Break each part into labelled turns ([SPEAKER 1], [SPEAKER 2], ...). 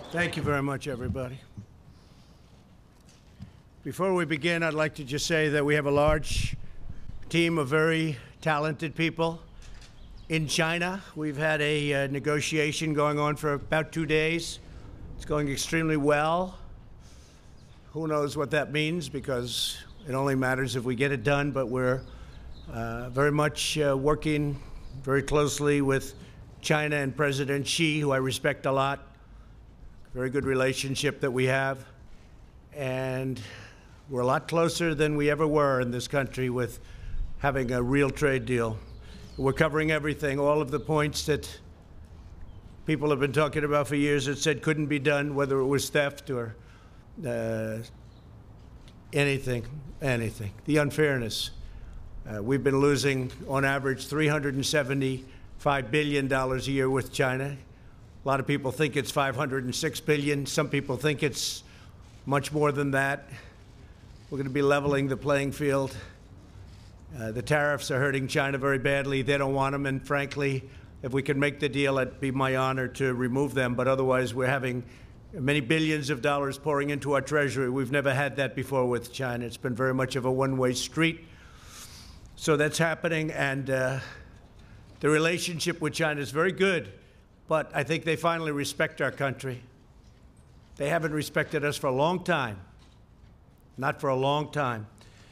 [SPEAKER 1] Thank you very much, everybody. Before we begin, I'd like to just say that we have a large team of very talented people in China. We've had a negotiation going on for about 2 days. It's going extremely well. Who knows what that means, because it only matters if we get it done, but we're very much working very closely with China and President Xi, who I respect a lot. Very good relationship that we have, and we're a lot closer than we ever were in this country with having a real trade deal. We're covering everything, all of the points that people have been talking about for years that said couldn't be done, whether it was theft or anything. The unfairness. We've been losing, on average, $375 billion a year with China. A lot of people think it's $506 billion. Some people think it's much more than that. We're going to be leveling the playing field. The tariffs are hurting China very badly. They don't want them, and frankly, if we can make the deal, it'd be my honor to remove them. But otherwise, we're having many billions of dollars pouring into our treasury. We've never had that before with China. It's been very much of a one-way street. So that's happening, and the relationship with China is very good. But I think they finally respect our country. They haven't respected us for a long time. Not for a long time.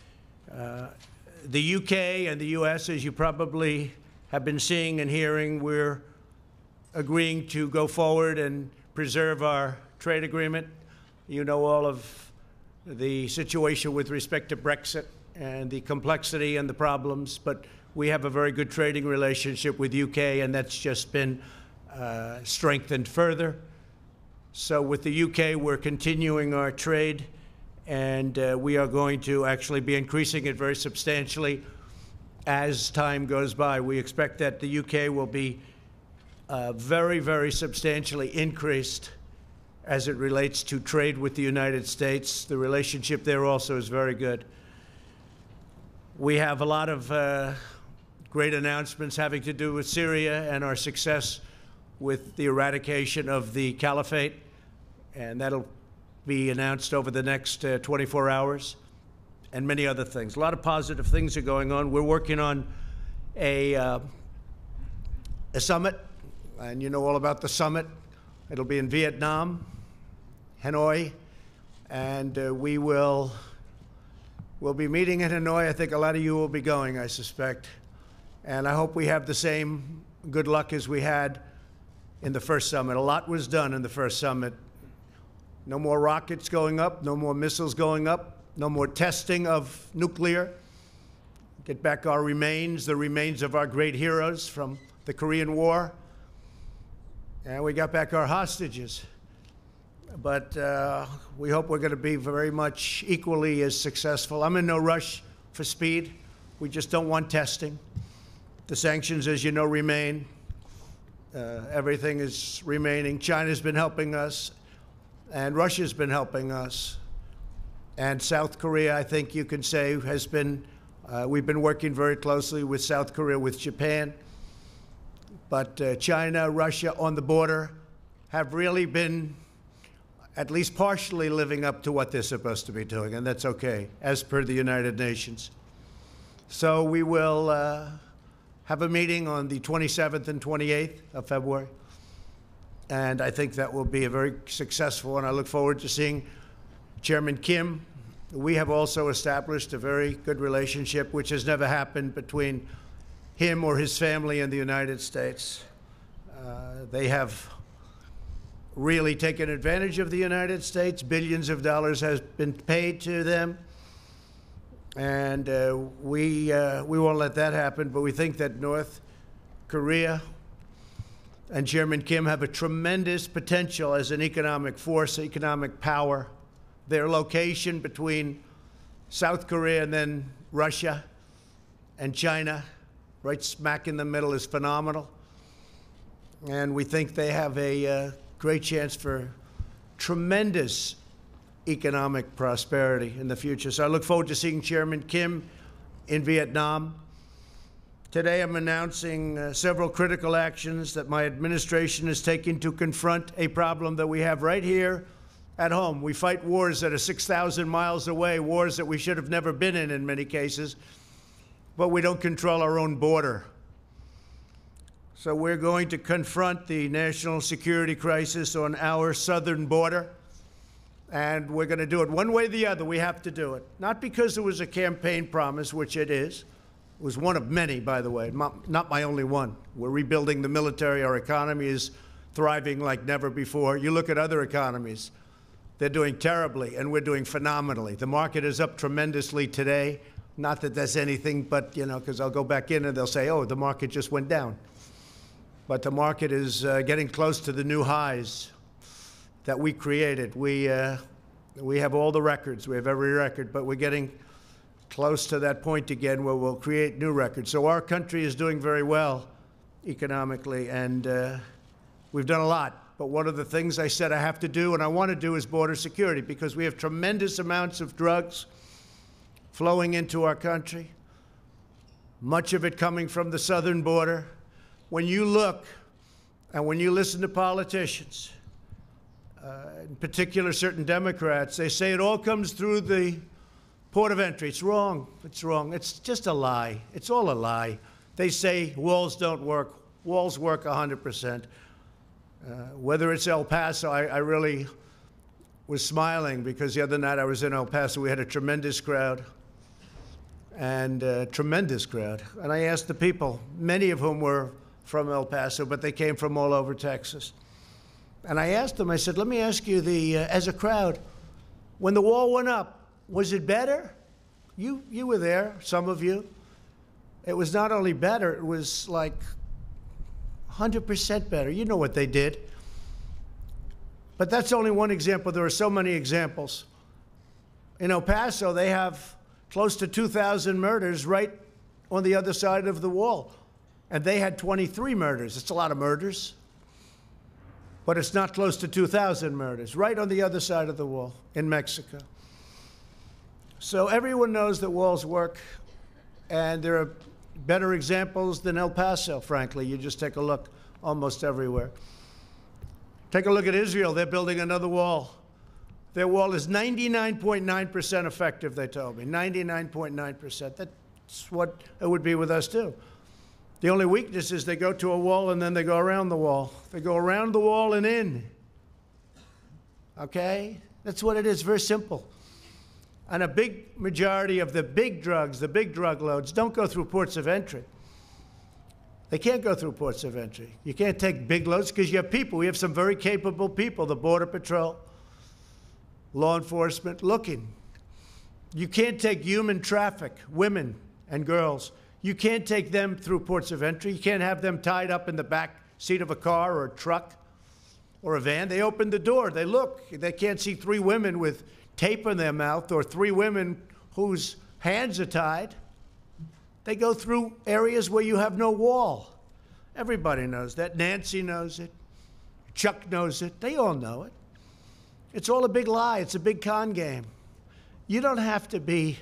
[SPEAKER 1] The UK and the US, as you probably have been seeing and hearing, we're agreeing to go forward and preserve our trade agreement. You know all of the situation with respect to Brexit and the complexity and the problems, but we have a very good trading relationship with UK, and that's just been strengthened further. So with the UK, we're continuing our trade, and we are going to actually be increasing it very substantially as time goes by. We expect that the UK will be very, very substantially increased as it relates to trade with the United States. The relationship there also is very good. We have a lot of great announcements having to do with Syria and our success with the eradication of the caliphate, and that'll be announced over the next 24 hours, and many other things. A lot of positive things are going on. We're working on a summit, and you know all about the summit. It'll be in Vietnam, Hanoi, and we'll be meeting in Hanoi. I think a lot of you will be going, I suspect, and I hope we have the same good luck as we had in the first summit. A lot was done in the first summit. No more rockets going up, no more missiles going up, no more testing of nuclear. Get back our remains, the remains of our great heroes from the Korean War. And we got back our hostages. But we hope we're going to be very much equally as successful. I'm in no rush for speed. We just don't want testing. The sanctions, as you know, remain. Everything is remaining. China's been helping us, and Russia's been helping us. And South Korea, I think you can say, has been, we've been working very closely with South Korea, with Japan. But China, Russia on the border have really been at least partially living up to what they're supposed to be doing, and that's okay, as per the United Nations. So we will have a meeting on the 27th and 28th of February. And I think that will be a very successful one. I look forward to seeing Chairman Kim. We have also established a very good relationship, which has never happened between him or his family and the United States. They have really taken advantage of the United States. Billions of dollars has been paid to them. And we won't let that happen, but we think that North Korea and Chairman Kim have a tremendous potential as an economic force, economic power. Their location between South Korea and then Russia and China, right smack in the middle, is phenomenal. And we think they have a great chance for tremendous economic prosperity in the future. So I look forward to seeing Chairman Kim in Vietnam Today, I'm announcing several critical actions that my administration is taking to confront a problem that we have right here at home. We fight wars that are 6,000 miles away, wars that we should have never been in many cases, but we don't control our own border. So we're going to confront the national security crisis on our southern border, and we're going to do it one way or the other. We have to do it. Not because it was a campaign promise, which it is. It was one of many, by the way, not my only one. We're rebuilding the military. Our economy is thriving like never before. You look at other economies. They're doing terribly, and we're doing phenomenally. The market is up tremendously today. Not that that's anything, but, you know, because I'll go back in and they'll say, oh, the market just went down. But the market is getting close to the new highs that we created. We have all the records. We have every record, but we're getting close to that point again where we'll create new records. So our country is doing very well economically, and we've done a lot. But one of the things I said I have to do and I want to do is border security, because we have tremendous amounts of drugs flowing into our country, much of it coming from the southern border. When you look and when you listen to politicians, in particular certain Democrats, they say it all comes through the port of entry. It's wrong. It's wrong. It's just a lie. It's all a lie. They say walls don't work. Walls work 100%. Whether it's El Paso, I really was smiling because the other night I was in El Paso. We had a tremendous crowd, and And I asked the people, many of whom were from El Paso, but they came from all over Texas. And I asked them, I said, let me ask you, as a crowd, when the wall went up, was it better? You were there, some of you. It was not only better, it was like 100% better. You know what they did. But that's only one example. There are so many examples. In El Paso, they have close to 2,000 murders right on the other side of the wall. And they had 23 murders. It's a lot of murders. But it's not close to 2,000 murders, right on the other side of the wall in Mexico. So everyone knows that walls work, and there are better examples than El Paso, frankly. You just take a look almost everywhere. Take a look at Israel. They're building another wall. Their wall is 99.9% effective, they told me. 99.9%. That's what it would be with us, too. The only weakness is they go to a wall and then they go around the wall. They go around the wall and in. Okay? That's what it is. Very simple. And a big majority of the big drugs, the big drug loads, don't go through ports of entry. They can't go through ports of entry. You can't take big loads because you have people. We have some very capable people, the Border Patrol, law enforcement, looking. You can't take human traffic, women and girls. You can't take them through ports of entry. You can't have them tied up in the back seat of a car or a truck or a van. They open the door. They look. They can't see 3 women with tape in their mouth or 3 women whose hands are tied. They go through areas where you have no wall. Everybody knows that. Nancy knows it. Chuck knows it. They all know it. It's all a big lie. It's a big con game. You don't have to be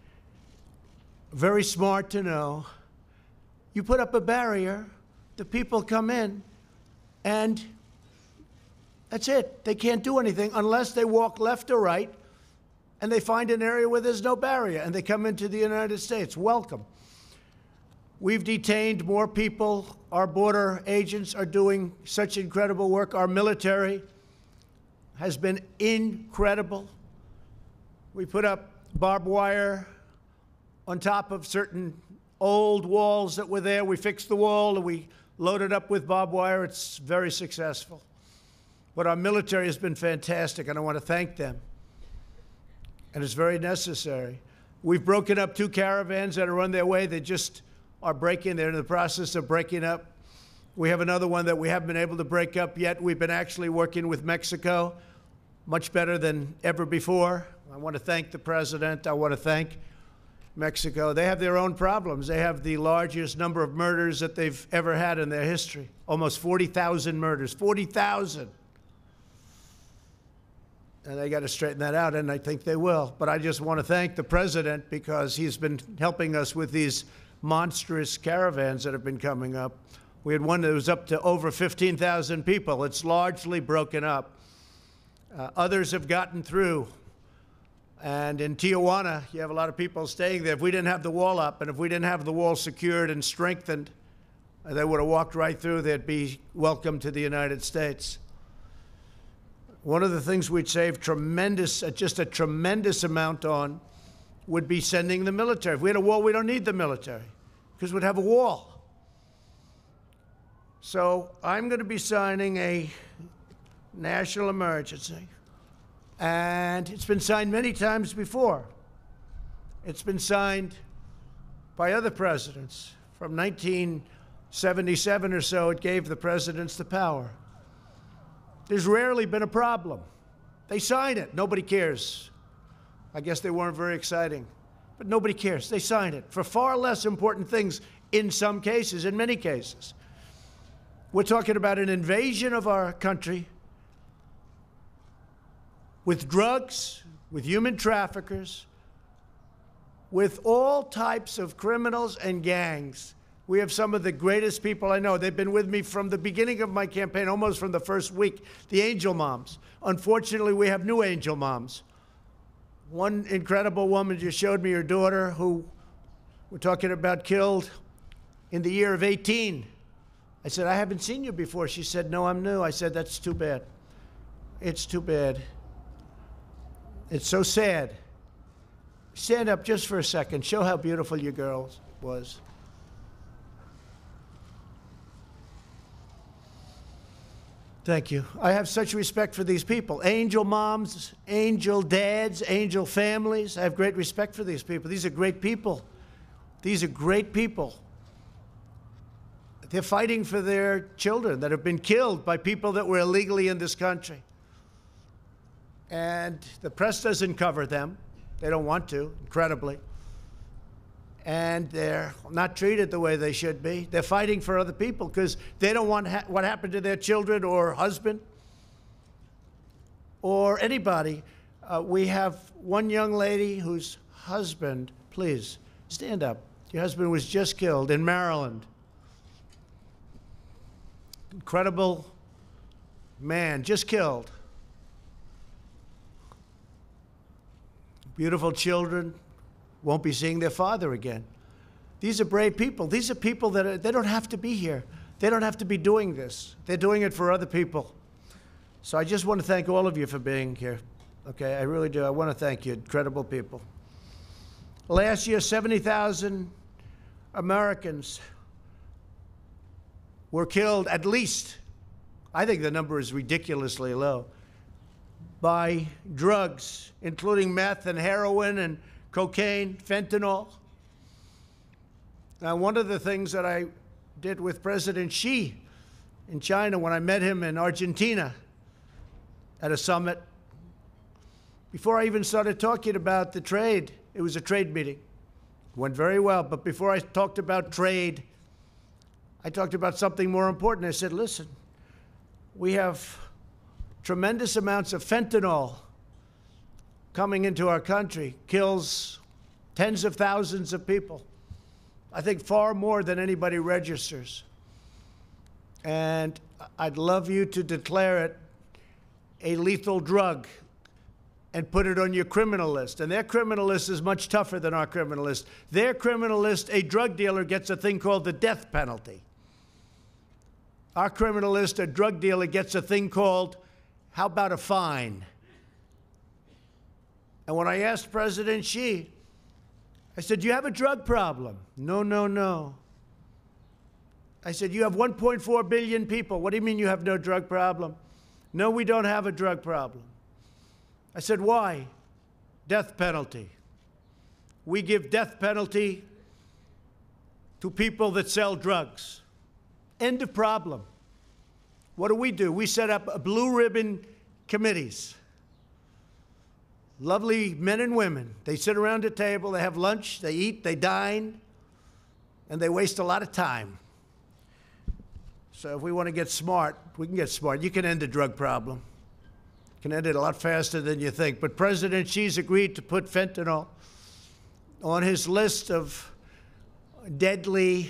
[SPEAKER 1] very smart to know. You put up a barrier, the people come in, and that's it. They can't do anything unless they walk left or right, and they find an area where there's no barrier, and they come into the United States. Welcome. We've detained more people. Our border agents are doing such incredible work. Our military has been incredible. We put up barbed wire on top of certain old walls that were there. We fixed the wall and we loaded up with barbed wire. It's very successful. But our military has been fantastic, and I want to thank them. And it's very necessary. We've broken up 2 caravans that are on their way. They just are breaking. They're in the process of breaking up. We have another one that we haven't been able to break up yet. We've been actually working with Mexico much better than ever before. I want to thank the president. I want to thank Mexico. They have their own problems. They have the largest number of murders that they've ever had in their history. Almost 40,000 murders. 40,000. And they got to straighten that out, and I think they will. But I just want to thank the president because he's been helping us with these monstrous caravans that have been coming up. We had one that was up to over 15,000 people. It's largely broken up. Others have gotten through. And in Tijuana, you have a lot of people staying there. If we didn't have the wall up and if we didn't have the wall secured and strengthened, they would have walked right through. They'd be welcome to the United States. One of the things we'd save just a tremendous amount on would be sending the military. If we had a wall, we don't need the military because we'd have a wall. So I'm going to be signing a national emergency. And it's been signed many times before. It's been signed by other presidents. From 1977 or so, it gave the presidents the power. There's rarely been a problem. They sign it. Nobody cares. I guess they weren't very exciting. But nobody cares. They sign it for far less important things in some cases, in many cases. We're talking about an invasion of our country with drugs, with human traffickers, with all types of criminals and gangs. We have some of the greatest people I know. They've been with me from the beginning of my campaign, almost from the first week, the Angel Moms. Unfortunately, we have new Angel Moms. One incredible woman just showed me her daughter, who we're talking about, killed in the year of 18. I said, I haven't seen you before. She said, no, I'm new. I said, that's too bad. It's too bad. It's so sad. Stand up just for a second. Show how beautiful your girl was. Thank you. I have such respect for these people. Angel moms, angel dads, angel families. I have great respect for these people. These are great people. These are great people. They're fighting for their children that have been killed by people that were illegally in this country. And the press doesn't cover them. They don't want to, incredibly. And they're not treated the way they should be. They're fighting for other people because they don't want what happened to their children or husband or anybody. We have one young lady whose husband, please, stand up. Your husband was just killed in Maryland. Incredible man, just killed. Beautiful children won't be seeing their father again. These are brave people. These are people that they don't have to be here. They don't have to be doing this. They're doing it for other people. So I just want to thank all of you for being here. Okay, I really do. I want to thank you, incredible people. Last year, 70,000 Americans were killed, at least, I think the number is ridiculously low, by drugs, including meth and heroin and cocaine, fentanyl. Now, one of the things that I did with President Xi in China when I met him in Argentina at a summit, before I even started talking about the trade, it was a trade meeting. It went very well, but before I talked about trade, I talked about something more important. I said, listen, we have tremendous amounts of fentanyl coming into our country, kills tens of thousands of people. I think far more than anybody registers. And I'd love you to declare it a lethal drug and put it on your criminal list. And their criminal list is much tougher than our criminal list. Their criminal list, a drug dealer gets a thing called the death penalty. Our criminal list, a drug dealer gets a thing called, how about a fine? And when I asked President Xi, I said, do you have a drug problem? No, no, no. I said, you have 1.4 billion people. What do you mean you have no drug problem? No, we don't have a drug problem. I said, why? Death penalty. We give death penalty to people that sell drugs. End of problem. What do? We set up blue ribbon committees. Lovely men and women. They sit around a table, they have lunch, they eat, they dine, and they waste a lot of time. So if we want to get smart, we can get smart. You can end the drug problem. You can end it a lot faster than you think. But President Xi's agreed to put fentanyl on his list of deadly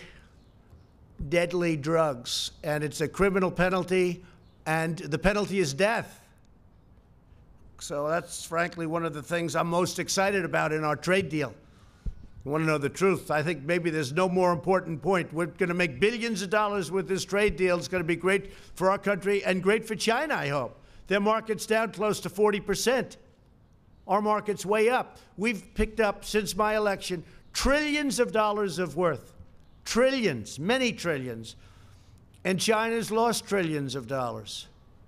[SPEAKER 1] drugs, and it's a criminal penalty, and the penalty is death. So that's frankly one of the things I'm most excited about in our trade deal. You want to know the truth? I think maybe there's no more important point. We're going to make billions of dollars with this trade deal. It's going to be great for our country and great for China, I hope. Their market's down close to 40%. Our market's way up. We've picked up, since my election, trillions of dollars of worth. Trillions, many trillions. And China's lost trillions of dollars.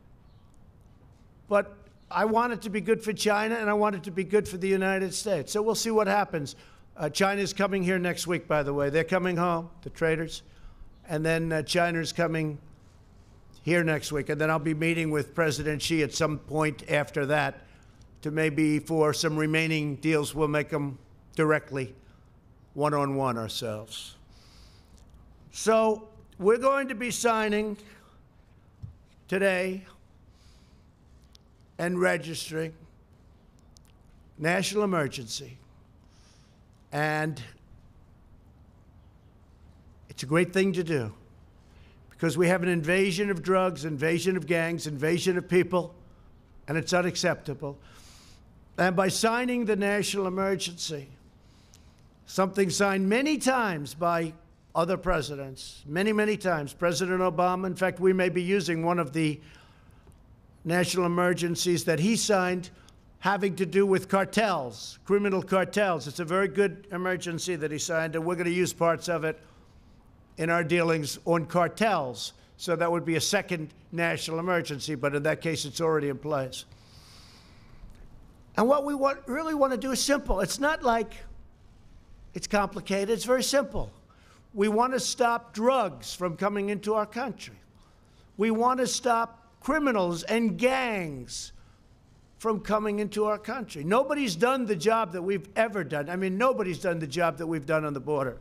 [SPEAKER 1] But I want it to be good for China, and I want it to be good for the United States. So we'll see what happens. China's coming here next week, by the way. They're coming home, the traders. And then China's coming here next week. And then I'll be meeting with President Xi at some point after that to maybe for some remaining deals, we'll make them directly, one-on-one ourselves. So we're going to be signing today and registering national emergency. And it's a great thing to do because we have an invasion of drugs, invasion of gangs, invasion of people, and it's unacceptable. And by signing the national emergency, something signed many times by other presidents, many, many times, President Obama. In fact, we may be using one of the national emergencies that he signed having to do with cartels, criminal cartels. It's a very good emergency that he signed, and we're going to use parts of it in our dealings on cartels. So that would be a second national emergency, but in that case, it's already in place. And what we really want to do is simple. It's not like it's complicated. It's very simple. We want to stop drugs from coming into our country. We want to stop criminals and gangs from coming into our country. Nobody's done the job that we've ever done. I mean, nobody's done the job that we've done on the border.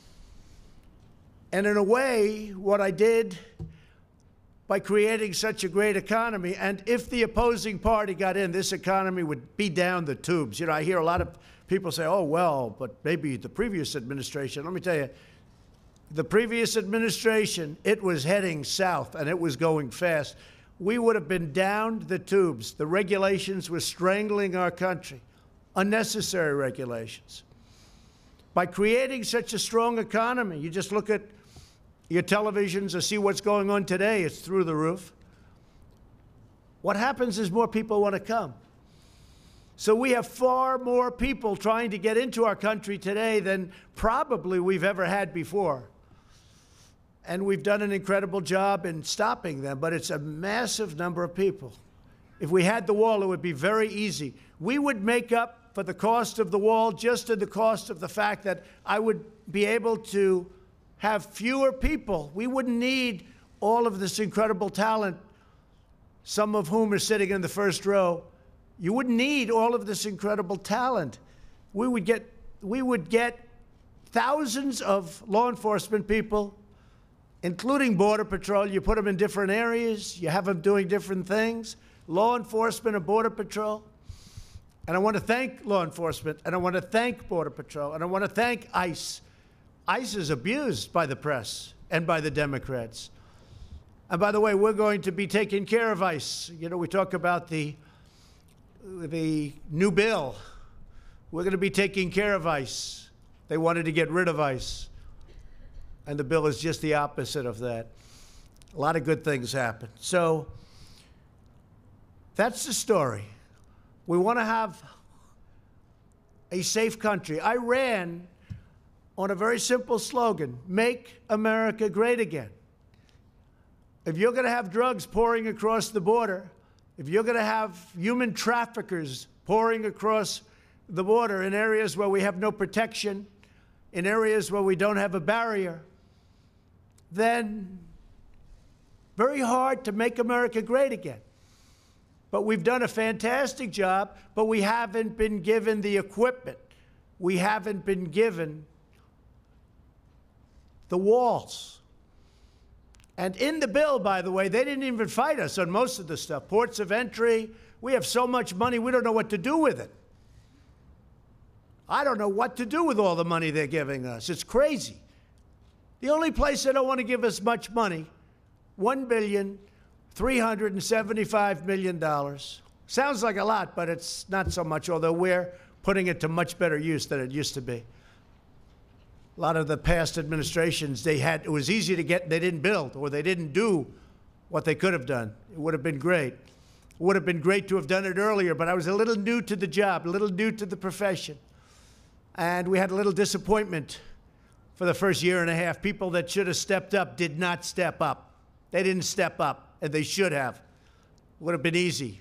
[SPEAKER 1] And in a way, what I did by creating such a great economy, and if the opposing party got in, this economy would be down the tubes. You know, I hear a lot of people say, oh, well, but maybe the previous administration. Let me tell you, the previous administration, it was heading south, and it was going fast. We would have been down the tubes. The regulations were strangling our country, unnecessary regulations. By creating such a strong economy, you just look at your televisions or see what's going on today, it's through the roof. What happens is more people want to come. So we have far more people trying to get into our country today than probably we've ever had before. And we've done an incredible job in stopping them, but it's a massive number of people. If we had the wall, it would be very easy. We would make up for the cost of the wall just in the cost of the fact that I would be able to have fewer people. We wouldn't need all of this incredible talent, some of whom are sitting in the first row. You wouldn't need all of this incredible talent. We would get thousands of law enforcement people, including Border Patrol. You put them in different areas. You have them doing different things. Law enforcement and Border Patrol. And I want to thank law enforcement, and I want to thank Border Patrol, and I want to thank ICE. ICE is abused by the press and by the Democrats. And by the way, we're going to be taking care of ICE. You know, we talk about the new bill. We're going to be taking care of ICE. They wanted to get rid of ICE. And the bill is just the opposite of that. A lot of good things happen. So that's the story. We want to have a safe country. I ran on a very simple slogan, make America great again. If you're going to have drugs pouring across the border, if you're going to have human traffickers pouring across the border in areas where we have no protection, in areas where we don't have a barrier, then very hard to make America great again. But we've done a fantastic job, but we haven't been given the equipment. We haven't been given the walls. And in the bill, by the way, they didn't even fight us on most of the stuff. Ports of entry, we have so much money, we don't know what to do with it. I don't know what to do with all the money they're giving us. It's crazy. The only place they don't want to give us much money, $1,375 million. Sounds like a lot, but it's not so much, although we're putting it to much better use than it used to be. A lot of the past administrations, it was easy to get, they didn't build, or they didn't do what they could have done. It would have been great. It would have been great to have done it earlier, but I was a little new to the job, a little new to the profession. And we had a little disappointment for the first year and a half. People that should have stepped up did not step up. They didn't step up, and they should have. It would have been easy.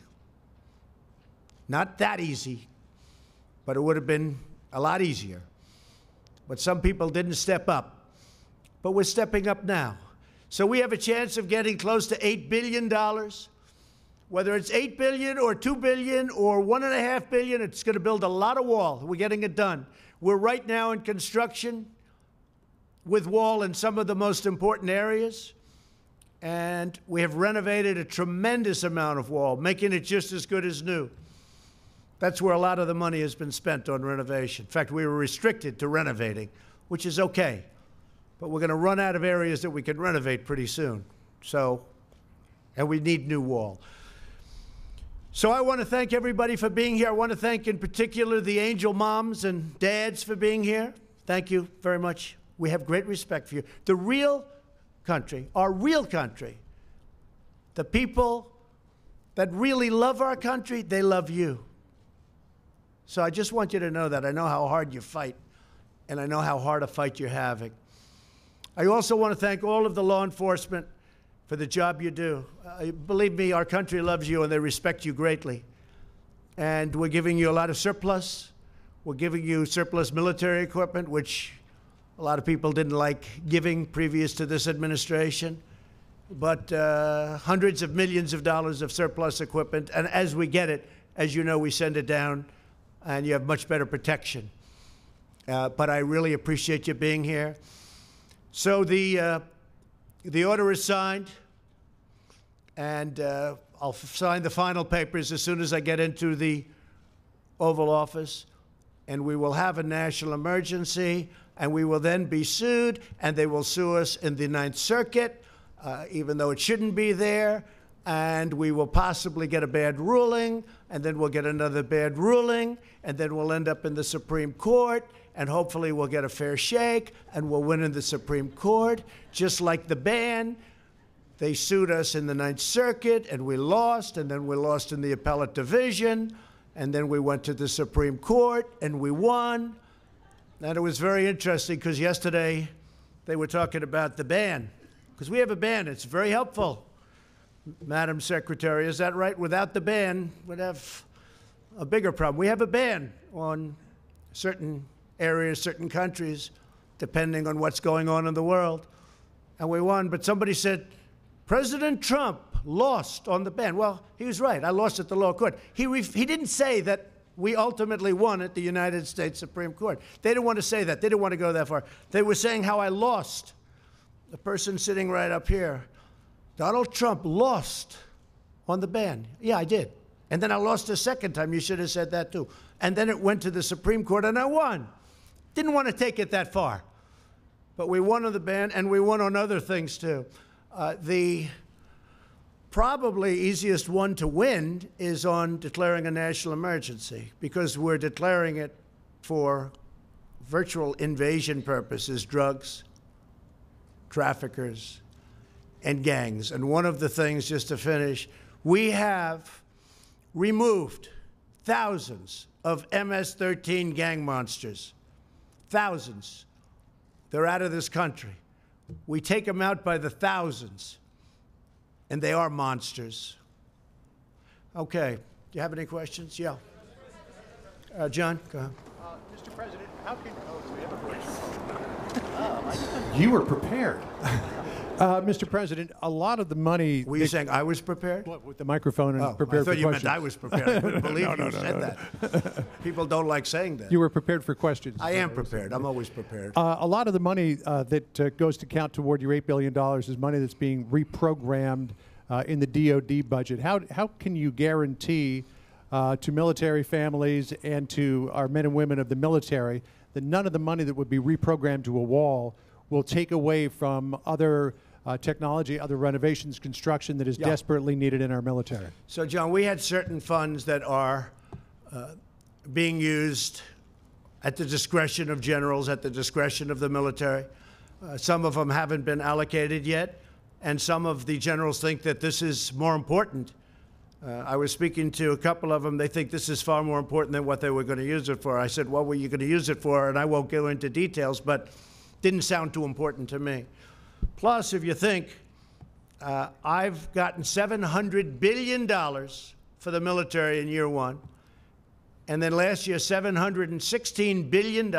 [SPEAKER 1] Not that easy, but it would have been a lot easier. But some people didn't step up. But we're stepping up now. So we have a chance of getting close to $8 billion. Whether it's $8 billion or $2 billion or $1.5 billion, it's going to build a lot of wall. We're getting it done. We're right now in construction with wall in some of the most important areas. And we have renovated a tremendous amount of wall, making it just as good as new. That's where a lot of the money has been spent on renovation. In fact, we were restricted to renovating, which is okay. But we're going to run out of areas that we can renovate pretty soon. And we need new wall. So I want to thank everybody for being here. I want to thank in particular the angel moms and dads for being here. Thank you very much. We have great respect for you. The real country, our real country, the people that really love our country, they love you. So I just want you to know that. I know how hard you fight, and I know how hard a fight you're having. I also want to thank all of the law enforcement for the job you do. Believe me, our country loves you, and they respect you greatly. And we're giving you a lot of surplus. We're giving you surplus military equipment, which a lot of people didn't like giving previous to this administration. But hundreds of millions of dollars of surplus equipment. And as we get it, as you know, we send it down, and you have much better protection. But I really appreciate you being here. So the order is signed, and I'll sign the final papers as soon as I get into the Oval Office, and we will have a national emergency, and we will then be sued, and they will sue us in the Ninth Circuit, even though it shouldn't be there. And we will possibly get a bad ruling, and then we'll get another bad ruling, and then we'll end up in the Supreme Court, and hopefully we'll get a fair shake, and we'll win in the Supreme Court. Just like the ban, they sued us in the Ninth Circuit, and we lost, and then we lost in the appellate division, and then we went to the Supreme Court, and we won. And it was very interesting, because yesterday they were talking about the ban, because we have a ban. It's very helpful. Madam Secretary, is that right? Without the ban, we'd have a bigger problem. We have a ban on certain areas, certain countries, depending on what's going on in the world. And we won, but somebody said, President Trump lost on the ban. Well, he was right. I lost at the lower court. He didn't say that we ultimately won at the United States Supreme Court. They didn't want to say that. They didn't want to go that far. They were saying how I lost. The person sitting right up here, Donald Trump lost on the ban. Yeah, I did. And then I lost a second time. You should have said that, too. And then it went to the Supreme Court, and I won. Didn't want to take it that far. But we won on the ban, and we won on other things, too. The probably easiest one to win is on declaring a national emergency, because we're declaring it for virtual invasion purposes, drugs, traffickers, and gangs. And one of the things, just to finish, we have removed thousands of MS-13 gang monsters. Thousands. They're out of this country. We take them out by the thousands, and they are monsters. Okay. Do you have any questions? Yeah. John, go ahead.
[SPEAKER 2] Mr. President, how can... Oh, do we have a question? You were prepared. Mr. President, a lot of the money...
[SPEAKER 1] Were you saying I was prepared?
[SPEAKER 2] What, with the microphone and prepared for questions?
[SPEAKER 1] I thought you meant I was prepared. I couldn't believe you said that. People don't like saying that.
[SPEAKER 2] You were prepared for questions.
[SPEAKER 1] I am prepared. I'm always prepared.
[SPEAKER 2] A lot of the money that goes to count toward your $8 billion is money that's being reprogrammed in the DOD budget. How can you guarantee to military families and to our men and women of the military that none of the money that would be reprogrammed to a wall will take away from other technology, other renovations, construction that is desperately needed in our military?
[SPEAKER 1] So, John, we had certain funds that are being used at the discretion of generals, at the discretion of the military. Some of them haven't been allocated yet, and some of the generals think that this is more important. I was speaking to a couple of them. They think this is far more important than what they were going to use it for. I said, what were you going to use it for? And I won't go into details, but didn't sound too important to me. Plus, if you think, I've gotten $700 billion for the military in year one, and then last year, $716 billion,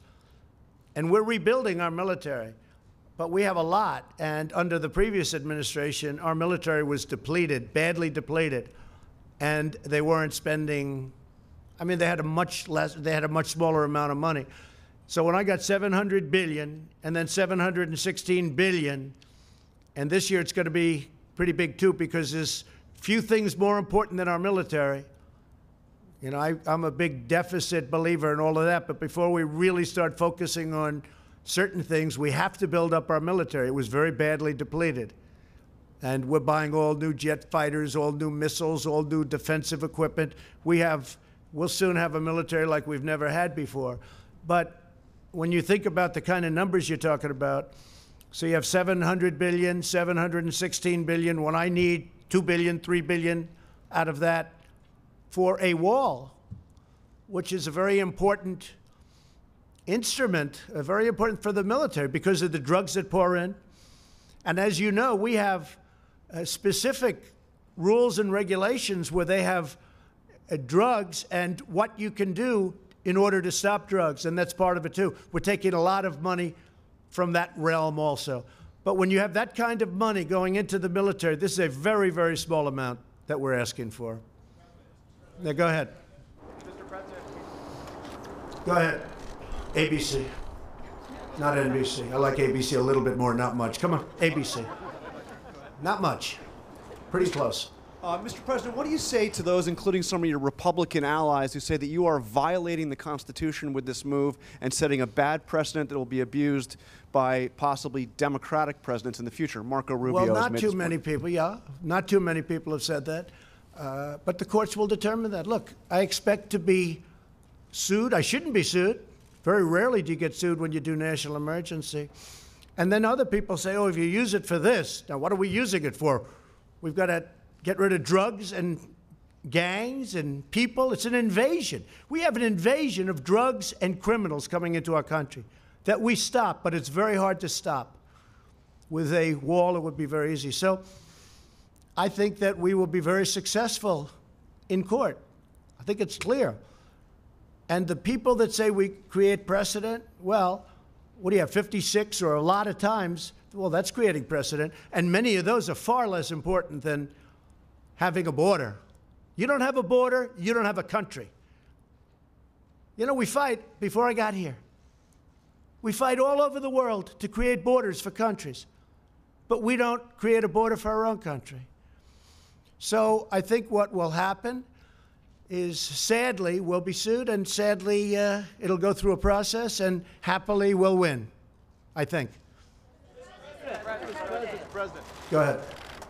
[SPEAKER 1] and we're rebuilding our military. But we have a lot, and under the previous administration, our military was depleted, badly depleted, and they weren't spending. I mean, they had a much smaller amount of money. So when I got $700 billion and then $716 billion, and this year it's going to be pretty big too, because there's few things more important than our military. You know, I'm a big deficit believer in all of that, but before we really start focusing on certain things, we have to build up our military. It was very badly depleted. And we're buying all new jet fighters, all new missiles, all new defensive equipment. We'll soon have a military like we've never had before. But when you think about the kind of numbers you're talking about, so you have $700 billion, $716 billion, when I need $2 billion, $3 billion out of that for a wall, which is a very important instrument, very important for the military because of the drugs that pour in. And as you know, we have specific rules and regulations where they have drugs and what you can do in order to stop drugs, and that's part of it too. We're taking a lot of money from that realm also. But when you have that kind of money going into the military, this is a very, very small amount that we're asking for. Now, go ahead.
[SPEAKER 3] Mr. President.
[SPEAKER 1] Go ahead. ABC, not NBC. I like ABC a little bit more, not much. Come on, ABC. Not much. Pretty close.
[SPEAKER 3] Mr. President, what do you say to those, including some of your Republican allies, who say that you are violating the Constitution with this move and setting a bad precedent that will be abused by possibly Democratic presidents in the future? Marco Rubio has made this point.
[SPEAKER 1] Well, not too many people, yeah. Not too many people have said that. But the courts will determine that. Look, I expect to be sued. I shouldn't be sued. Very rarely do you get sued when you do national emergency. And then other people say, oh, if you use it for this, now what are we using it for? We've got to get rid of drugs and gangs and people. It's an invasion. We have an invasion of drugs and criminals coming into our country that we stop, but it's very hard to stop. With a wall, it would be very easy. So I think that we will be very successful in court. I think it's clear. And the people that say we create precedent, well, what do you have, 56 or a lot of times? Well, that's creating precedent. And many of those are far less important than having a border. You don't have a border, you don't have a country. You know, we fight, before I got here, we fight all over the world to create borders for countries. But we don't create a border for our own country. So I think what will happen is, sadly, we'll be sued, and sadly, it'll go through a process, and happily we'll win, I think.
[SPEAKER 3] Mr. President.
[SPEAKER 1] Go ahead.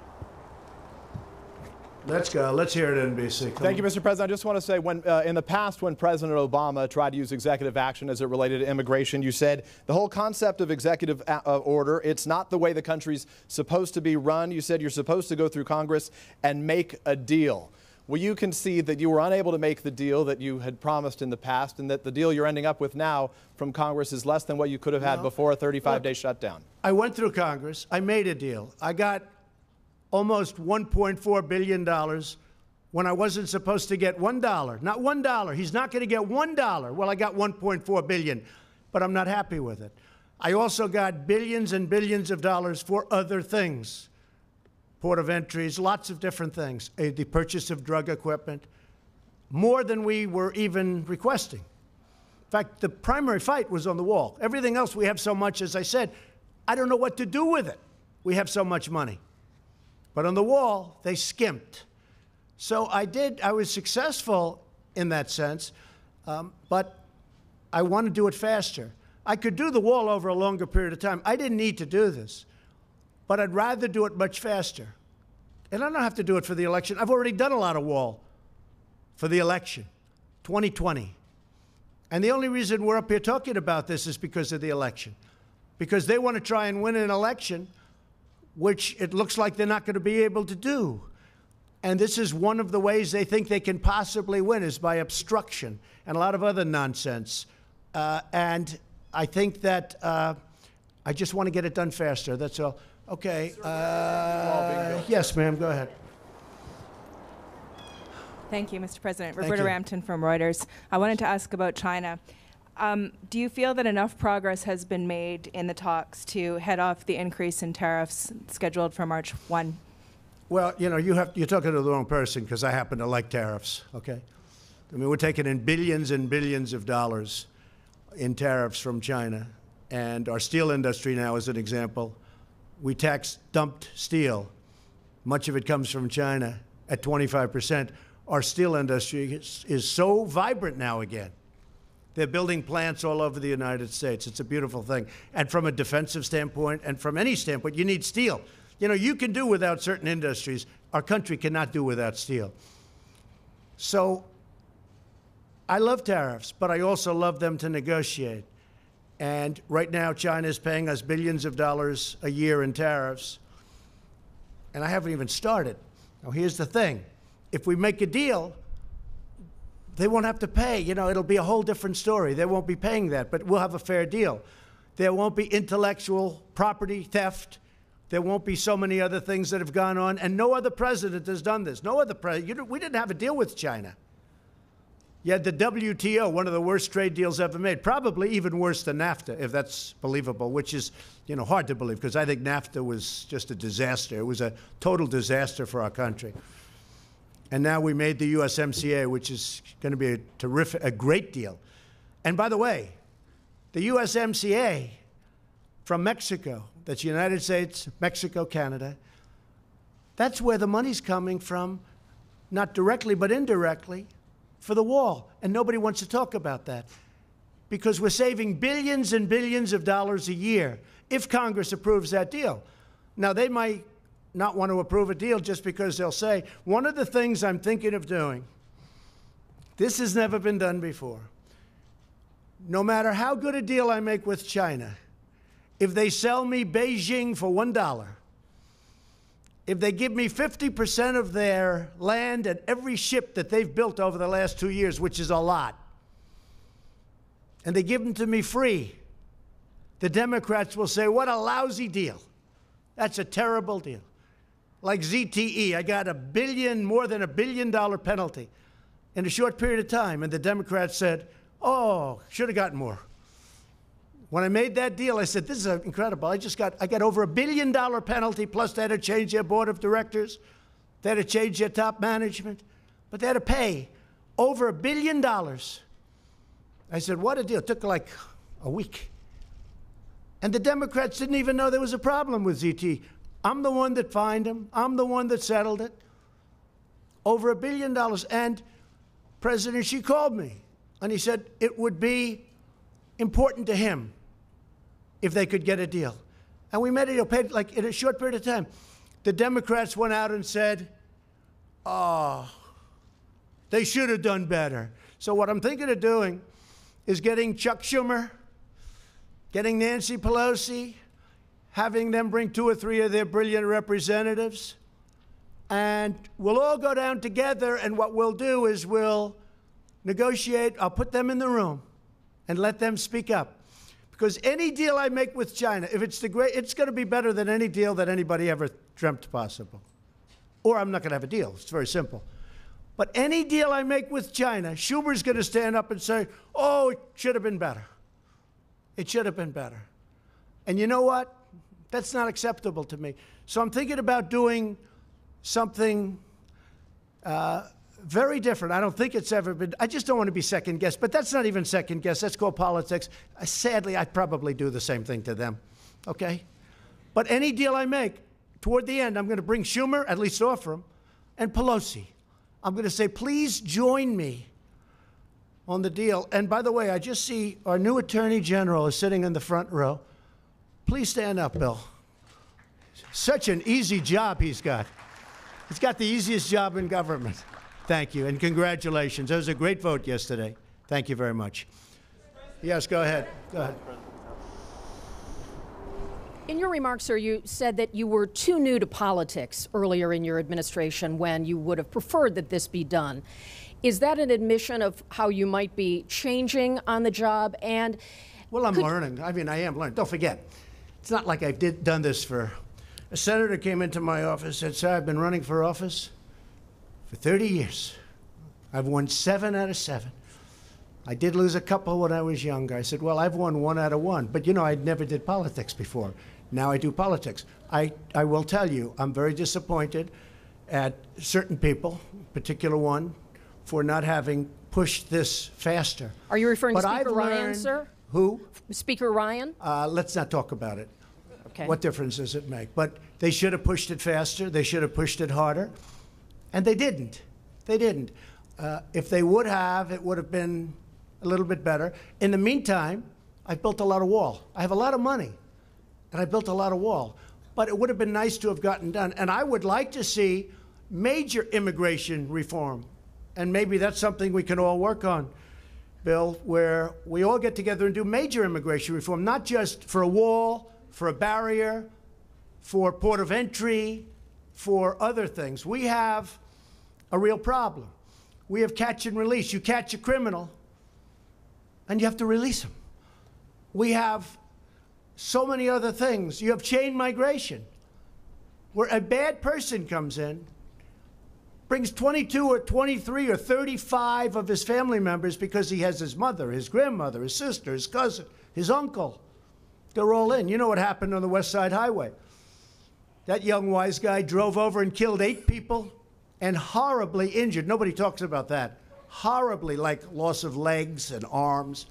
[SPEAKER 1] Let's go. Let's hear it, NBC.
[SPEAKER 4] Thank you, Mr. President. I just want to say, when in the past, when President Obama tried to use executive action as it related to immigration, you said the whole concept of executive order, it's not the way the country's supposed to be run. You said you're supposed to go through Congress and make a deal. Will you concede that you were unable to make the deal that you had promised in the past, and that the deal you're ending up with now from Congress is less than what you could have had before a 35-day shutdown? I
[SPEAKER 1] went through Congress. I made a deal. I got almost $1.4 billion when I wasn't supposed to get $1. Not $1. He's not going to get $1. Well, I got $1.4 billion, but I'm not happy with it. I also got billions and billions of dollars for other things. Port of entries, lots of different things. The purchase of drug equipment, more than we were even requesting. In fact, the primary fight was on the wall. Everything else, we have so much, as I said, I don't know what to do with it. We have so much money. But on the wall, they skimped. So I was successful in that sense, but I want to do it faster. I could do the wall over a longer period of time. I didn't need to do this, but I'd rather do it much faster. And I don't have to do it for the election. I've already done a lot of wall for the election, 2020. And the only reason we're up here talking about this is because of the election. Because they want to try and win an election, which it looks like they're not going to be able to do. And this is one of the ways they think they can possibly win, is by obstruction and a lot of other nonsense. And I think that I just want to get it done faster. That's all. Okay. Yes, ma'am. Go ahead.
[SPEAKER 5] Thank you, Mr. President.
[SPEAKER 1] Thank
[SPEAKER 5] Roberta
[SPEAKER 1] you.
[SPEAKER 5] Rampton from Reuters. I wanted to ask about China. Do you feel that enough progress has been made in the talks to head off the increase in tariffs scheduled for March 1?
[SPEAKER 1] Well, you know, you're talking to the wrong person, because I happen to like tariffs, okay? I mean, we're taking in billions and billions of dollars in tariffs from China. And our steel industry now, as an example, we tax dumped steel. Much of it comes from China at 25%. Our steel industry is so vibrant now again. They're building plants all over the United States. It's a beautiful thing. And from a defensive standpoint, and from any standpoint, you need steel. You know, you can do without certain industries. Our country cannot do without steel. So I love tariffs, but I also love them to negotiate. And right now, China is paying us billions of dollars a year in tariffs. And I haven't even started. Now, here's the thing. If we make a deal, they won't have to pay. You know, it'll be a whole different story. They won't be paying that, but we'll have a fair deal. There won't be intellectual property theft. There won't be so many other things that have gone on. And no other president has done this. No other president. We didn't have a deal with China. You had the WTO, one of the worst trade deals ever made, probably even worse than NAFTA, if that's believable, which is, you know, hard to believe, because I think NAFTA was just a disaster. It was a total disaster for our country. And now we made the USMCA, which is going to be a great deal. And by the way, the USMCA from Mexico, that's United States, Mexico, Canada, that's where the money's coming from, not directly but indirectly, for the wall. And nobody wants to talk about that, because we're saving billions and billions of dollars a year if Congress approves that deal. Now, they might not want to approve a deal just because they'll say, one of the things I'm thinking of doing, this has never been done before. No matter how good a deal I make with China, if they sell me Beijing for $1, if they give me 50% of their land and every ship that they've built over the last 2 years, which is a lot, and they give them to me free, the Democrats will say, what a lousy deal. That's a terrible deal. Like ZTE, I got more than $1 billion penalty in a short period of time. And the Democrats said, oh, should have gotten more. When I made that deal, I said, this is incredible. I got over $1 billion penalty, plus they had to change their board of directors. They had to change their top management. But they had to pay over $1 billion. I said, what a deal. It took like a week. And the Democrats didn't even know there was a problem with ZTE. I'm the one that fined them. I'm the one that settled it. Over $1 billion. And President Xi called me, and he said it would be important to him if they could get a deal. And we made a deal, paid like in a short period of time. The Democrats went out and said, oh, they should have done better. So what I'm thinking of doing is getting Chuck Schumer, getting Nancy Pelosi, having them bring 2 or 3 of their brilliant representatives, and we'll all go down together, and what we'll do is we'll negotiate. I'll put them in the room and let them speak up. Because any deal I make with China, if it's it's going to be better than any deal that anybody ever dreamt possible. Or I'm not going to have a deal. It's very simple. But any deal I make with China, Schumer's going to stand up and say, oh, it should have been better. It should have been better. And you know what? That's not acceptable to me. So I'm thinking about doing something very different. I don't think it's ever been. I just don't want to be second guessed. But that's not even second guess. That's called politics. Sadly, I'd probably do the same thing to them. Okay? But any deal I make, toward the end, I'm going to bring Schumer, at least offer him, and Pelosi. I'm going to say, please join me on the deal. And by the way, I just see our new Attorney General is sitting in the front row. Please stand up, Bill. Such an easy job he's got. He's got the easiest job in government. Thank you, and congratulations. That was a great vote yesterday. Thank you very much. Yes, go ahead. Go ahead.
[SPEAKER 6] In your remarks, sir, you said that you were too new to politics earlier in your administration when you would have preferred that this be done. Is that an admission of how you might be changing on the job? And
[SPEAKER 1] well, I'm learning. I mean, I am learning. Don't forget, it's not like I've done this for... A senator came into my office and said, sir, I've been running for office for 30 years. I've won 7 out of 7. I did lose a couple when I was younger. I said, well, I've won 1 out of 1. But, you know, I never did politics before. Now I do politics. I will tell you, I'm very disappointed at certain people, particular one, for not having pushed this faster.
[SPEAKER 6] Are you referring to
[SPEAKER 1] But
[SPEAKER 6] Speaker
[SPEAKER 1] I've
[SPEAKER 6] Ryan,
[SPEAKER 1] learned-
[SPEAKER 6] sir?
[SPEAKER 1] Who?
[SPEAKER 6] Speaker Ryan?
[SPEAKER 1] Let's not talk about it.
[SPEAKER 6] Okay.
[SPEAKER 1] What difference does it make? But they should have pushed it faster. They should have pushed it harder. And they didn't. They didn't. If they would have, it would have been a little bit better. In the meantime, I've built a lot of wall. I have a lot of money, and I built a lot of wall. But it would have been nice to have gotten done. And I would like to see major immigration reform. And maybe that's something we can all work on, Bill, where we all get together and do major immigration reform, not just for a wall, for a barrier, for port of entry, for other things. We have a real problem. We have catch and release. You catch a criminal, and you have to release him. We have so many other things. You have chain migration, where a bad person comes in, brings 22 or 23 or 35 of his family members because he has his mother, his grandmother, his sister, his cousin, his uncle. They're all in. You know what happened on the West Side Highway. That young wise guy drove over and killed 8 people and horribly injured. Nobody talks about that. Horribly, like loss of legs and arms.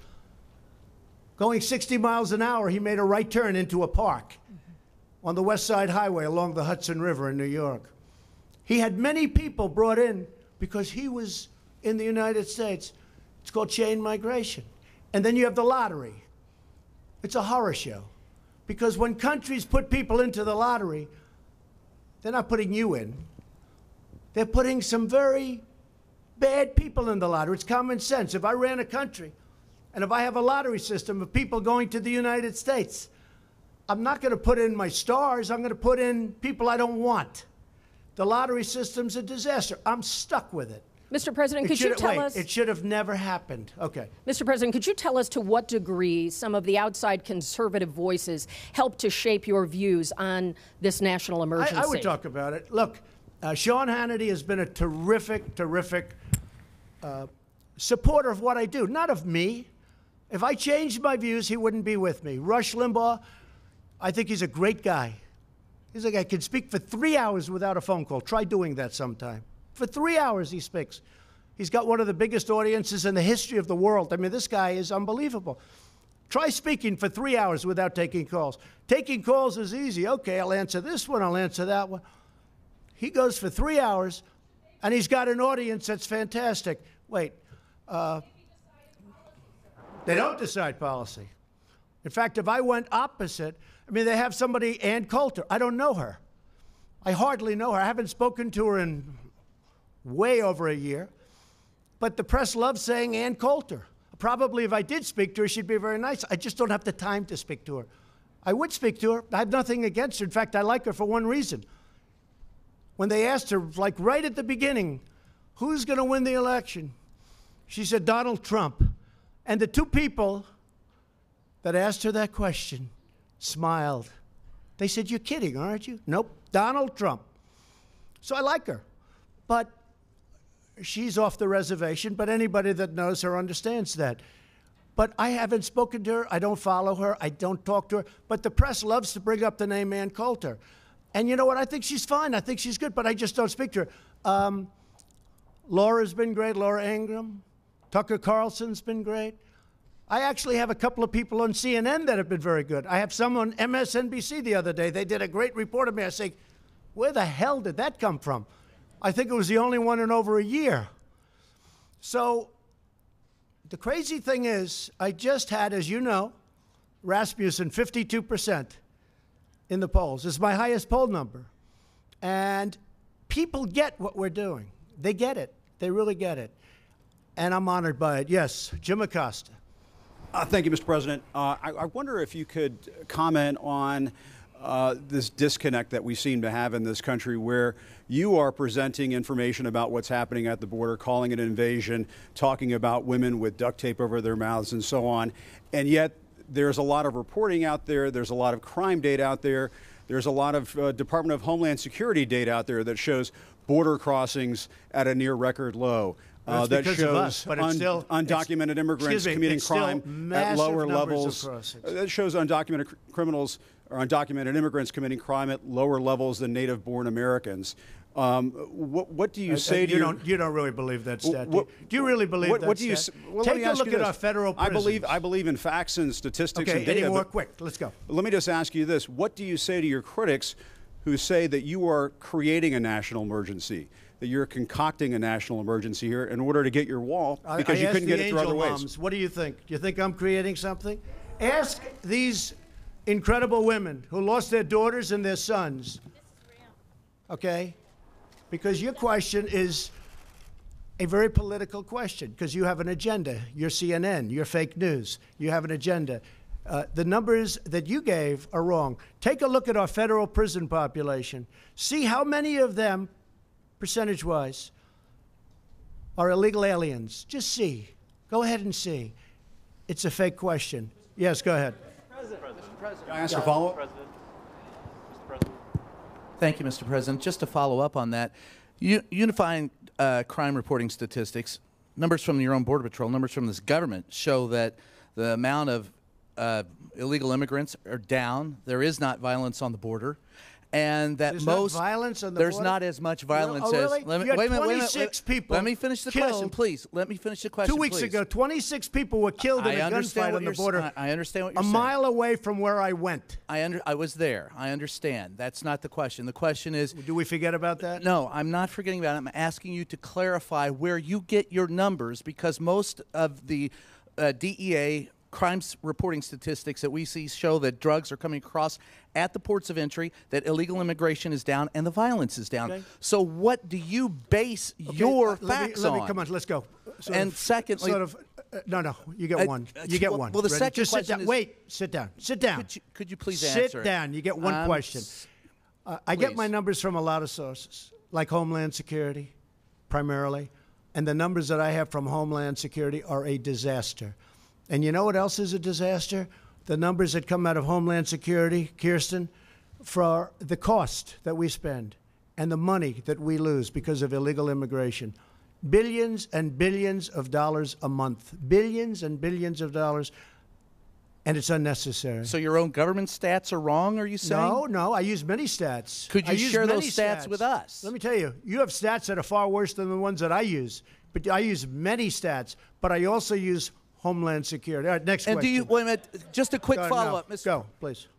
[SPEAKER 1] Going 60 miles an hour, he made a right turn into a park on the West Side Highway along the Hudson River in New York. He had many people brought in because he was in the United States. It's called chain migration. And then you have the lottery. It's a horror show. Because when countries put people into the lottery, they're not putting you in. They're putting some very bad people in the lottery. It's common sense. If I ran a country, and if I have a lottery system of people going to the United States, I'm not going to put in my stars. I'm going to put in people I don't want. The lottery system's a disaster. I'm stuck with it.
[SPEAKER 6] Mr. President, could you tell us...
[SPEAKER 1] It should have never happened. Okay.
[SPEAKER 6] Mr. President, could you tell us to what degree some of the outside conservative voices helped to shape your views on this national emergency?
[SPEAKER 1] I would talk about it. Look, Sean Hannity has been a terrific, terrific supporter of what I do, not of me. If I changed my views, he wouldn't be with me. Rush Limbaugh, I think he's a great guy. He's a guy who can speak for 3 hours without a phone call. Try doing that sometime. For 3 hours he speaks. He's got one of the biggest audiences in the history of the world. I mean, this guy is unbelievable. Try speaking for 3 hours without taking calls. Taking calls is easy. Okay, I'll answer this one, I'll answer that one. He goes for 3 hours, and he's got an audience that's fantastic. Wait, they don't decide policy. In fact, if I went opposite, I mean, they have somebody, Ann Coulter. I don't know her. I hardly know her. I haven't spoken to her in way over a year. But the press loves saying Ann Coulter. Probably if I did speak to her, she'd be very nice. I just don't have the time to speak to her. I would speak to her. I have nothing against her. In fact, I like her for one reason. When they asked her, like right at the beginning, who's going to win the election? She said, Donald Trump. And the 2 people that asked her that question smiled. They said, you're kidding, aren't you? Nope, Donald Trump. So I like her. But she's off the reservation, but anybody that knows her understands that. But I haven't spoken to her. I don't follow her. I don't talk to her. But the press loves to bring up the name Ann Coulter. And you know what? I think she's fine. I think she's good, but I just don't speak to her. Laura's been great, Laura Ingraham. Tucker Carlson's been great. I actually have a couple of people on CNN that have been very good. I have some on MSNBC the other day. They did a great report of me. I say, where the hell did that come from? I think it was the only one in over a year. So The crazy thing is, I just had, as you know, Rasmussen 52% in the polls. It's my highest poll number. And people get what we're doing. They get it. They really get it. And I'm honored by it. Yes, Jim Acosta.
[SPEAKER 7] Thank you, Mr. President. I wonder if you could comment on this disconnect that we seem to have in this country, where you are presenting information about what's happening at the border, calling it an invasion, talking about women with duct tape over their mouths and so on, and yet there's a lot of reporting out there, there's a lot of crime data out there, there's a lot of Department of Homeland Security data out there that shows border crossings at a near record low. That shows undocumented immigrants committing crime at lower levels. That shows undocumented criminals or undocumented immigrants committing crime at lower levels than native-born Americans. What do you say to
[SPEAKER 1] you don't really believe that stat? Do you really believe that stat? Take a look at our federal prisons.
[SPEAKER 7] I believe in facts and statistics and data.
[SPEAKER 1] Any more quick? Let's go.
[SPEAKER 7] Let me just ask you this. What do you say to your critics who say that you are creating a national emergency, that you're concocting a national emergency here in order to get your wall because you couldn't get it through other ways?
[SPEAKER 1] Moms, what do you think? Do you think I'm creating something? Ask these incredible women who lost their daughters and their sons. Okay? Because your question is a very political question, because you have an agenda. You're CNN. You're fake news. You have an agenda. The numbers that you gave are wrong. Take a look at our federal prison population. See how many of them, percentage-wise, are illegal aliens. Just see. Go ahead and see. It's a fake question. Yes, go ahead.
[SPEAKER 7] Mr. President. Can I ask a follow-up?
[SPEAKER 8] Thank you, Mr. President. Just to follow up on that, unifying crime reporting statistics, numbers from your own Border Patrol, numbers from this government show that the amount of illegal immigrants are down. There is not violence on the border. And that
[SPEAKER 1] there's
[SPEAKER 8] most
[SPEAKER 1] not violence on the
[SPEAKER 8] there's
[SPEAKER 1] border?
[SPEAKER 8] not as much violence
[SPEAKER 1] really?
[SPEAKER 8] as. Let me,
[SPEAKER 1] You had
[SPEAKER 8] wait a minute,
[SPEAKER 1] 26 people
[SPEAKER 8] Let me finish the
[SPEAKER 1] killed.
[SPEAKER 8] question, please. Let me finish the question.
[SPEAKER 1] 2 weeks
[SPEAKER 8] please.
[SPEAKER 1] ago, 26 people were killed in a gunfight on the border.
[SPEAKER 8] I understand what you're
[SPEAKER 1] a
[SPEAKER 8] saying.
[SPEAKER 1] mile away from where I went.
[SPEAKER 8] I was there. I understand. That's not the question. The question is.
[SPEAKER 1] Do we forget about that?
[SPEAKER 8] No, I'm not forgetting about it. I'm asking you to clarify where you get your numbers, because most of the DEA crimes reporting statistics that we see show that drugs are coming across at the ports of entry, that illegal immigration is down, and the violence is down. Okay. So what do you base your facts on?
[SPEAKER 1] Come on, let's go.
[SPEAKER 8] Secondly...
[SPEAKER 1] no, you get one. You get one.
[SPEAKER 8] Well, the second
[SPEAKER 1] Just
[SPEAKER 8] question
[SPEAKER 1] sit down.
[SPEAKER 8] is...
[SPEAKER 1] Wait, sit down. Sit down.
[SPEAKER 8] Could you please answer
[SPEAKER 1] Sit down. You get one question. I get my numbers from a lot of sources, like Homeland Security, primarily. And the numbers that I have from Homeland Security are a disaster. And you know what else is a disaster? The numbers that come out of Homeland Security, Kirsten, for the cost that we spend and the money that we lose because of illegal immigration. Billions and billions of dollars a month. Billions and billions of dollars. And it's unnecessary.
[SPEAKER 8] So your own government stats are wrong, are you saying?
[SPEAKER 1] No, I use many stats.
[SPEAKER 8] Could you share those stats with us?
[SPEAKER 1] Let me tell you, you have stats that are far worse than the ones that I use. But I use many stats, but I also use Homeland Security. All right, next question.
[SPEAKER 8] And do you, wait a minute, just a quick follow-up, Mr.
[SPEAKER 1] Go, please.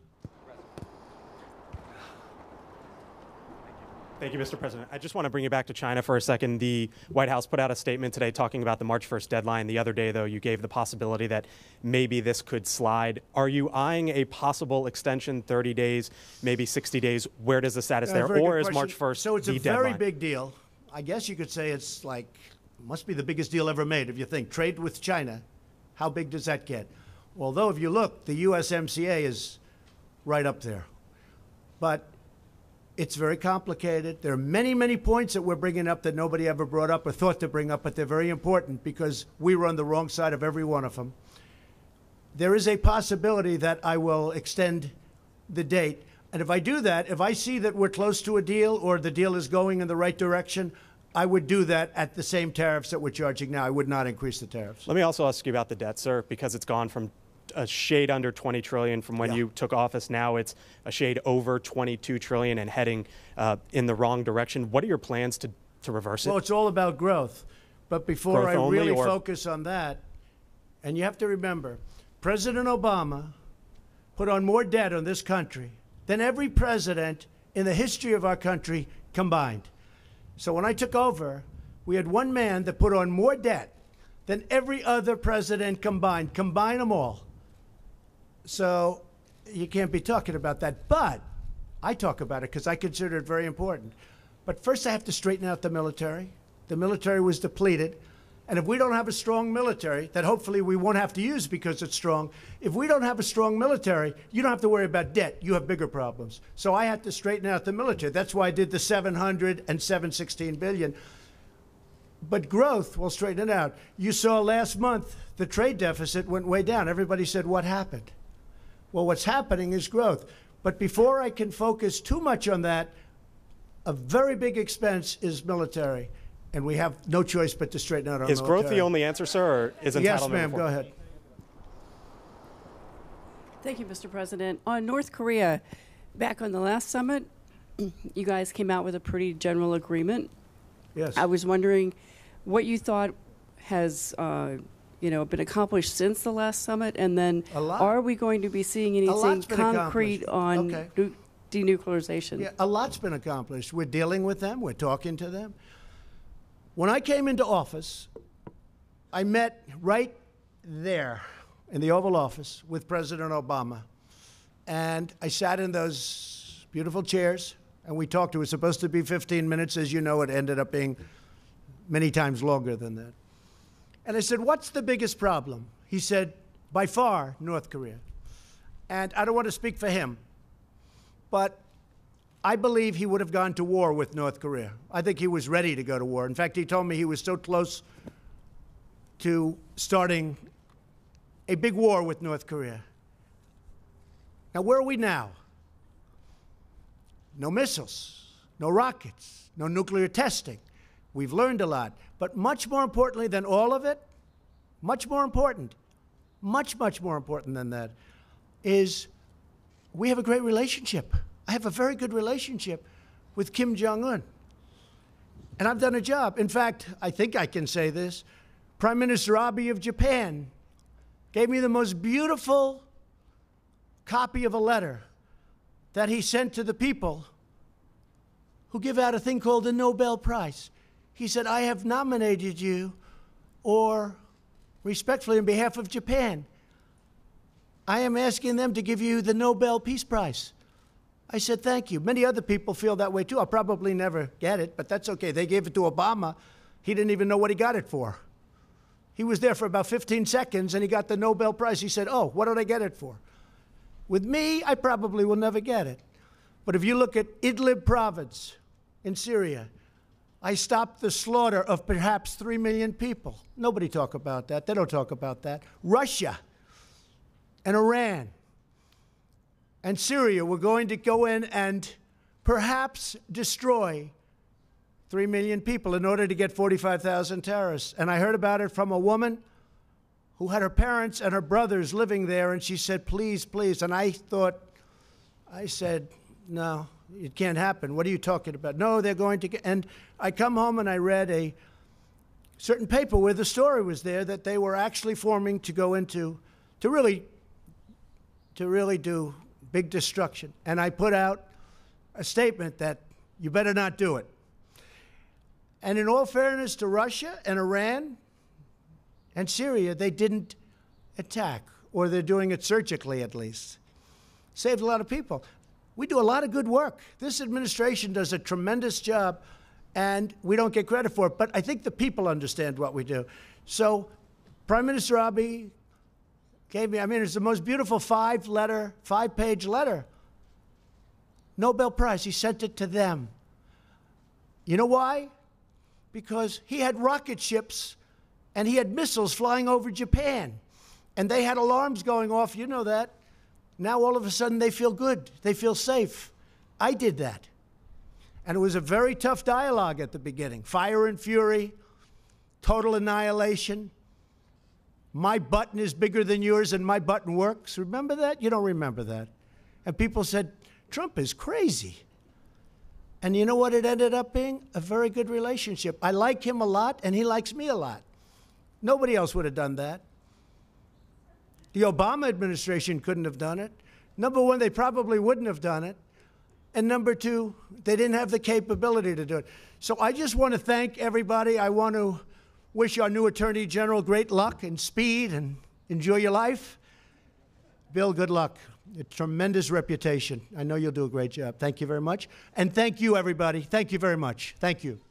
[SPEAKER 9] Thank you, Mr. President. I just want to bring you back to China for a second. The White House put out a statement today talking about the March 1st deadline. The other day, though, you gave the possibility that maybe this could slide. Are you eyeing a possible extension, 30 days, maybe 60 days? Where does the status there? Or is March 1st
[SPEAKER 1] So it's
[SPEAKER 9] the
[SPEAKER 1] a
[SPEAKER 9] deadline?
[SPEAKER 1] very big deal. I guess you could say it's like, must be the biggest deal ever made if you think. Trade with China, how big does that get? Although, if you look, the USMCA is right up there. But it's very complicated. There are many, many points that we're bringing up that nobody ever brought up or thought to bring up, but they're very important because we were on the wrong side of every one of them. There is a possibility that I will extend the date. And if I do that, if I see that we're close to a deal or the deal is going in the right direction, I would do that at the same tariffs that we're charging now. I would not increase the tariffs.
[SPEAKER 9] Let me also ask you about the debt, sir, because it's gone from a shade under $20 trillion from when you took office. Now it's a shade over $22 trillion and heading in the wrong direction. What are your plans to reverse it?
[SPEAKER 1] Well, it's all about growth. But before
[SPEAKER 9] Growth
[SPEAKER 1] I really
[SPEAKER 9] only,
[SPEAKER 1] focus on that, and you have to remember, President Obama put on more debt on this country than every president in the history of our country combined. So when I took over, we had one man that put on more debt than every other president combined. Combine them all. So you can't be talking about that. But I talk about it because I consider it very important. But first I have to straighten out the military. The military was depleted. And if we don't have a strong military, that hopefully we won't have to use because it's strong, if we don't have a strong military, you don't have to worry about debt. You have bigger problems. So I had to straighten out the military. That's why I did the 700 and 716 billion. But growth will straighten it out. You saw last month the trade deficit went way down. Everybody said, what happened? Well, what's happening is growth. But before I can focus too much on that, a very big expense is military. And we have no choice but to straighten out our military.
[SPEAKER 9] Is growth the only answer, sir, or is entitlement?
[SPEAKER 1] Yes, ma'am. Go ahead.
[SPEAKER 10] Thank you, Mr. President. On North Korea, back on the last summit, you guys came out with a pretty general agreement.
[SPEAKER 1] Yes.
[SPEAKER 10] I was wondering what you thought has been accomplished since the last summit, and then are we going to be seeing anything concrete on denuclearization?
[SPEAKER 1] Yeah, a lot's been accomplished. We're dealing with them. We're talking to them. When I came into office, I met right there in the Oval Office with President Obama. And I sat in those beautiful chairs, and we talked. It was supposed to be 15 minutes. As you know, it ended up being many times longer than that. And I said, what's the biggest problem? He said, by far, North Korea. And I don't want to speak for him, but I believe he would have gone to war with North Korea. I think he was ready to go to war. In fact, he told me he was so close to starting a big war with North Korea. Now, where are we now? No missiles, no rockets, no nuclear testing. We've learned a lot. But much more importantly than all of it, much more important than that, is we have a great relationship. I have a very good relationship with Kim Jong-un. And I've done a job. In fact, I think I can say this. Prime Minister Abe of Japan gave me the most beautiful copy of a letter that he sent to the people who give out a thing called the Nobel Prize. He said, I have nominated you, or respectfully on behalf of Japan, I am asking them to give you the Nobel Peace Prize. I said, thank you. Many other people feel that way too. I'll probably never get it, but that's okay. They gave it to Obama. He didn't even know what he got it for. He was there for about 15 seconds and he got the Nobel Prize. He said, oh, what did I get it for? With me, I probably will never get it. But if you look at Idlib province in Syria, I stopped the slaughter of perhaps 3 million people. Nobody talk about that. They don't talk about that. Russia and Iran and Syria were going to go in and perhaps destroy 3 million people in order to get 45,000 terrorists. And I heard about it from a woman who had her parents and her brothers living there, and she said, please, please. And I said, no, it can't happen. What are you talking about? No, they're going to get, and I come home and I read a certain paper where the story was there that they were actually forming to go into, to really do big destruction. And I put out a statement that you better not do it. And in all fairness to Russia and Iran and Syria, they didn't attack, or they're doing it surgically at least. Saved a lot of people. We do a lot of good work. This administration does a tremendous job, and we don't get credit for it. But I think the people understand what we do. So Prime Minister Abe gave me, it's the most beautiful five-page letter. Nobel Prize. He sent it to them. You know why? Because he had rocket ships and he had missiles flying over Japan. And they had alarms going off. You know that. Now all of a sudden they feel good. They feel safe. I did that. And it was a very tough dialogue at the beginning. Fire and fury, total annihilation. My button is bigger than yours and my button works. Remember that? You don't remember that. And people said, Trump is crazy. And you know what it ended up being? A very good relationship. I like him a lot and he likes me a lot. Nobody else would have done that. The Obama administration couldn't have done it. Number one, they probably wouldn't have done it. And number two, they didn't have the capability to do it. So I just want to thank everybody. I want to wish our new Attorney General great luck and speed and enjoy your life. Bill, good luck. A tremendous reputation. I know you'll do a great job. Thank you very much. And thank you, everybody. Thank you very much. Thank you.